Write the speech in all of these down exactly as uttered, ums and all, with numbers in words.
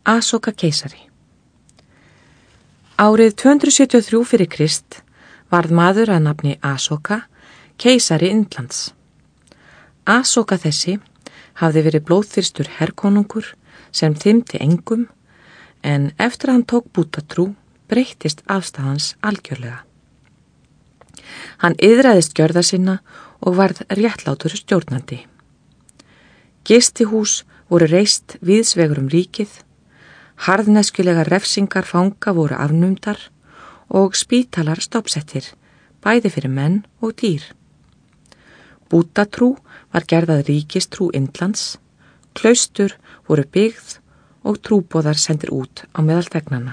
Asoka keisari. Árið tvö hundruð sjötíu og þrjú fyrir Krist varð maður að nafni Asoka keisari Indlands. Asoka þessi hafði verið blóðþyrstur herkonungur sem þymdi engum, en eftir að hann tók bútatrú breyttist afstæðans algjörlega. Hann iðraðist gjörða sinna og varð réttlátur stjórnandi. Gistihús voru reist víðsvegur um ríkið, harðneskjulega refsingar fanga voru afnumdar og spítalar stofnsettir, bæði fyrir menn og dýr. Bútatrú var gerðað ríkistrú Indlands, klaustur voru byggð og trúboðar sendir út á meðal þegnanna.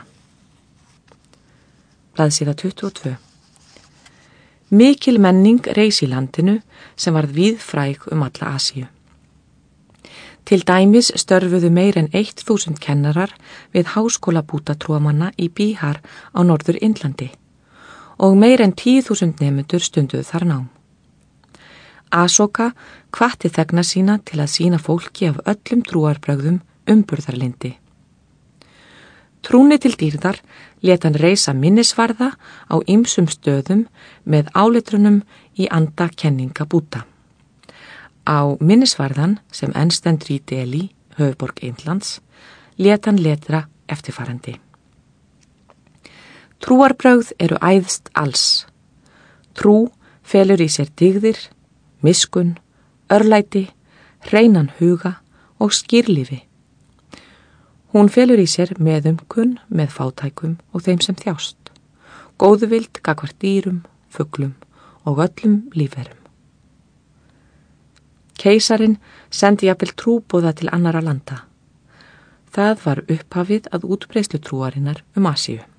Blaðsíða tuttugu og tvö. Mikil menning reis í landinu sem varð víðfræg um alla Asíu. Til dæmis störfuðu meir en eitt þúsund kennarar við háskóla bútatrúamanna í Bíhar á norður Indlandi og meir en tíu þúsund nemendur stunduðu þar nám. Asoka hvatti þegna sína til að sýna fólki af öllum trúarbrögðum umburðarlyndi. Trúni til dýrðar lét hann reisa minnisvarða á ýmsum stöðum með áletrunum í anda kenninga Búdda. Á minnisvarðan sem enn stendur í Delhi, höfuðborg Indlands, lét hann letra eftirfarandi. Trúarbrögð eru æðst alls. Trú felur í sér dygðir, miskunn, örlæti, hreinan huga og skýrlífi. Hún felur í sér meðumkunn með fátækum og þeim sem þjást, góðvild gagnvart dýrum, fuglum og öllum lífverum. Keisarin sendi jafnvel trúboða til annarra landa. Það var upphafið að útbreiðslu trúarinnar um Asíu.